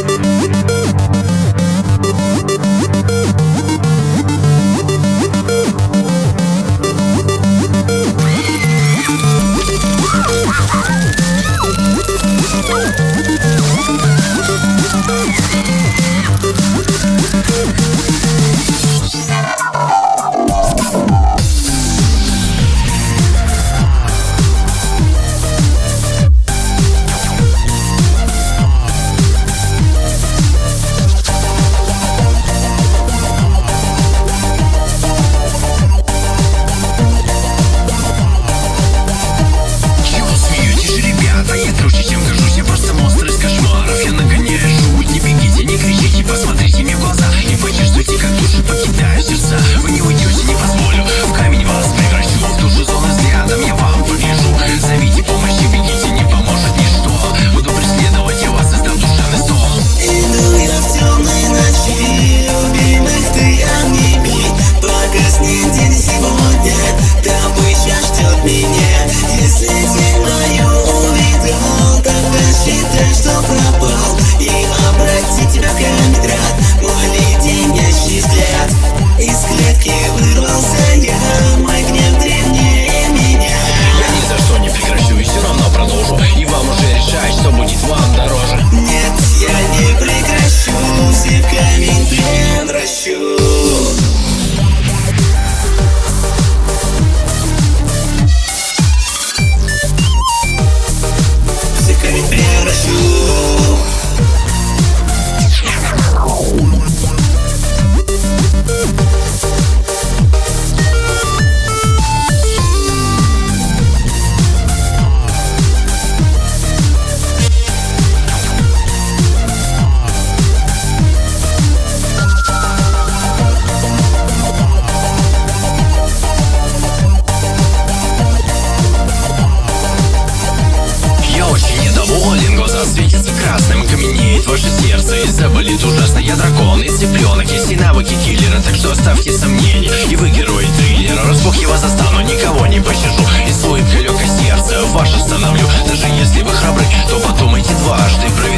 Ваше сердце и заболит ужасно. Я дракон и цыпленок, есть и навыки киллера, так что оставьте сомнения. И вы герои триллера, врасплох я вас застану, никого не пощажу. И свой легкое сердце ваше становлю. Даже если вы храбры, то подумайте дважды.